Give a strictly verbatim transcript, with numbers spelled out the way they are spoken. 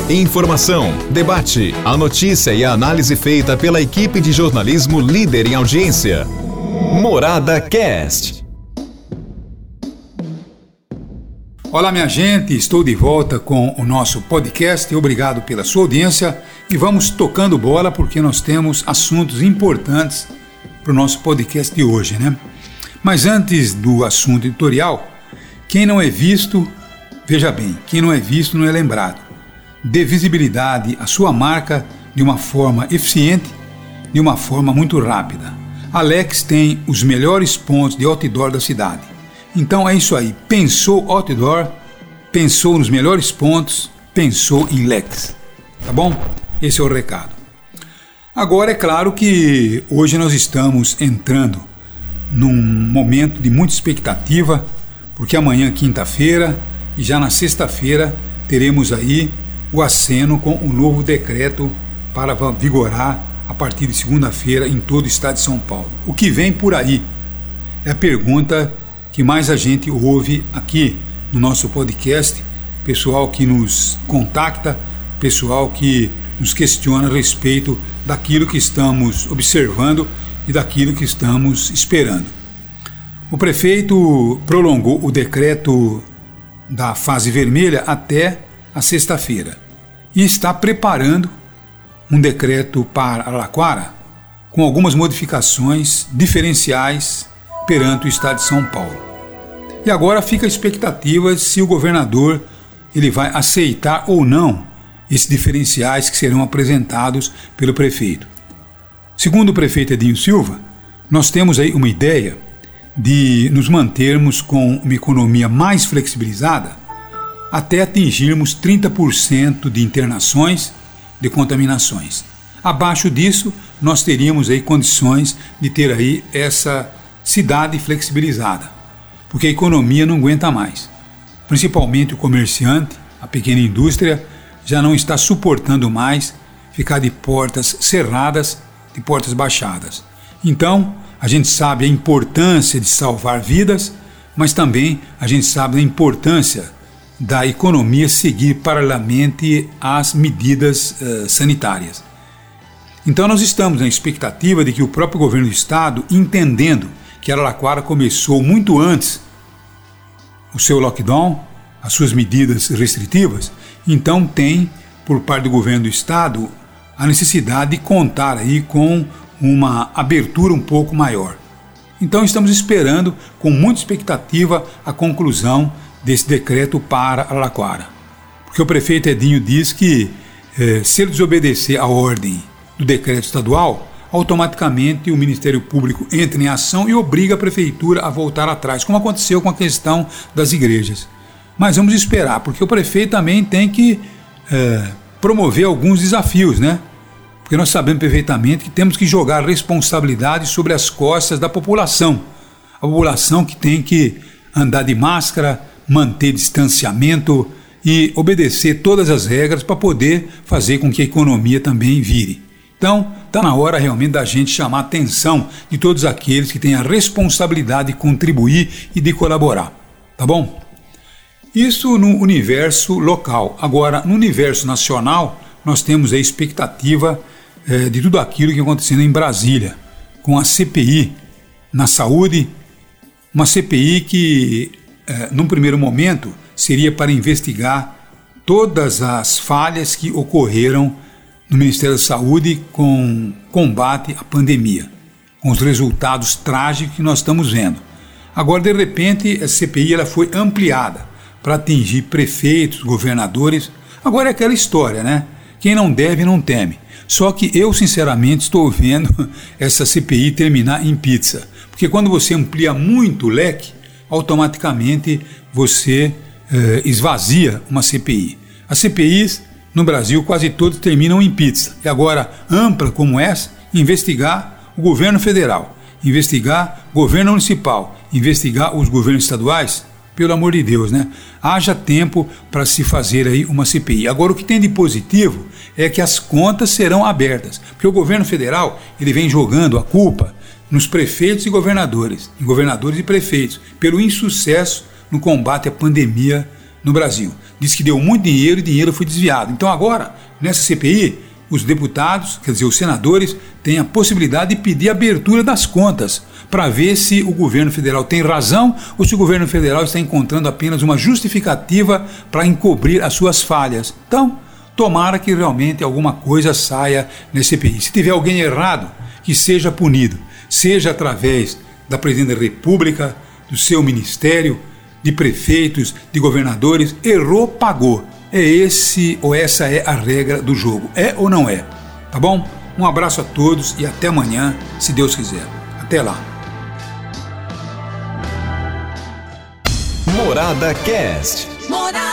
Informação, debate, a notícia e a análise feita pela equipe de jornalismo líder em audiência. Morada Cast. Olá, minha gente, estou de volta com o nosso podcast. Obrigado pela sua audiência e vamos tocando bola porque nós temos assuntos importantes para o nosso podcast de hoje, né? Mas antes do assunto editorial, quem não é visto, veja bem, quem não é visto não é lembrado. Dê visibilidade à sua marca de uma forma eficiente, de uma forma muito rápida. Alex tem os melhores pontos de outdoor da cidade. Então é isso aí, pensou outdoor, pensou nos melhores pontos, pensou em Lex, tá bom? Esse é o recado. Agora é claro que hoje nós estamos entrando num momento de muita expectativa, porque amanhã, quinta-feira, e já na sexta-feira, teremos aí o aceno com o novo decreto para vigorar a partir de segunda-feira em todo o estado de São Paulo. O que vem por aí é a pergunta que mais a gente ouve aqui no nosso podcast, pessoal que nos contacta, pessoal que nos questiona a respeito daquilo que estamos observando e daquilo que estamos esperando. O prefeito prolongou o decreto da fase vermelha até a sexta-feira e está preparando um decreto para Araraquara com algumas modificações diferenciais perante o estado de São Paulo. E agora fica a expectativa se o governador ele vai aceitar ou não esses diferenciais que serão apresentados pelo prefeito. Segundo o prefeito Edinho Silva, nós temos aí uma ideia de nos mantermos com uma economia mais flexibilizada até atingirmos trinta por cento de internações de contaminações. Abaixo disso, nós teríamos aí condições de ter aí essa cidade flexibilizada, porque a economia não aguenta mais. Principalmente o comerciante, a pequena indústria, já não está suportando mais ficar de portas cerradas, de portas baixadas. Então, a gente sabe a importância de salvar vidas, mas também a gente sabe a importância da economia seguir paralelamente às medidas uh, sanitárias. Então nós estamos na expectativa de que o próprio governo do estado, entendendo que Araraquara começou muito antes o seu lockdown, as suas medidas restritivas, então tem, por parte do governo do estado, a necessidade de contar aí com uma abertura um pouco maior. Então estamos esperando com muita expectativa a conclusão desse decreto para Araraquara. Porque o prefeito Edinho diz que eh, se ele desobedecer a ordem do decreto estadual, automaticamente o Ministério Público entra em ação e obriga a prefeitura a voltar atrás, como aconteceu com a questão das igrejas. Mas vamos esperar, porque o prefeito também tem que é, promover alguns desafios, né? Porque nós sabemos perfeitamente que temos que jogar responsabilidade sobre as costas da população. A população que tem que andar de máscara, manter distanciamento e obedecer todas as regras para poder fazer com que a economia também vire. Então, está na hora realmente da gente chamar a atenção de todos aqueles que têm a responsabilidade de contribuir e de colaborar, tá bom? Isso no universo local. Agora, no universo nacional, nós temos a expectativa eh, de tudo aquilo que está acontecendo em Brasília, com a C P I na saúde, uma C P I que, eh, num primeiro momento, seria para investigar todas as falhas que ocorreram no Ministério da Saúde com combate à pandemia, com os resultados trágicos que nós estamos vendo. Agora, de repente, a C P I ela foi ampliada para atingir prefeitos, governadores. Agora é aquela história, né? Quem não deve, não teme. Só que eu, sinceramente, estou vendo essa C P I terminar em pizza. Porque quando você amplia muito o leque, automaticamente você eh, esvazia uma C P I. As C P Is no Brasil quase todas terminam em pizza. E agora, ampla como essa, investigar o governo federal, investigar o governo municipal, investigar os governos estaduais, pelo amor de Deus, né? Haja tempo para se fazer aí uma C P I. Agora, o que tem de positivo é que as contas serão abertas, porque o governo federal ele vem jogando a culpa nos prefeitos e governadores, em governadores e prefeitos, pelo insucesso no combate à pandemia no Brasil. Diz que deu muito dinheiro e dinheiro foi desviado. Então agora, nessa C P I, os deputados, quer dizer, os senadores, têm a possibilidade de pedir abertura das contas para ver se o governo federal tem razão ou se o governo federal está encontrando apenas uma justificativa para encobrir as suas falhas. Então, tomara que realmente alguma coisa saia nesse C P I. Se tiver alguém errado, que seja punido, seja através da Presidente da República, do seu ministério, de prefeitos, de governadores. Errou, pagou. É esse ou essa é a regra do jogo. É ou não é? Tá bom? Um abraço a todos e até amanhã, se Deus quiser. Até lá. Morada Cast. Morada.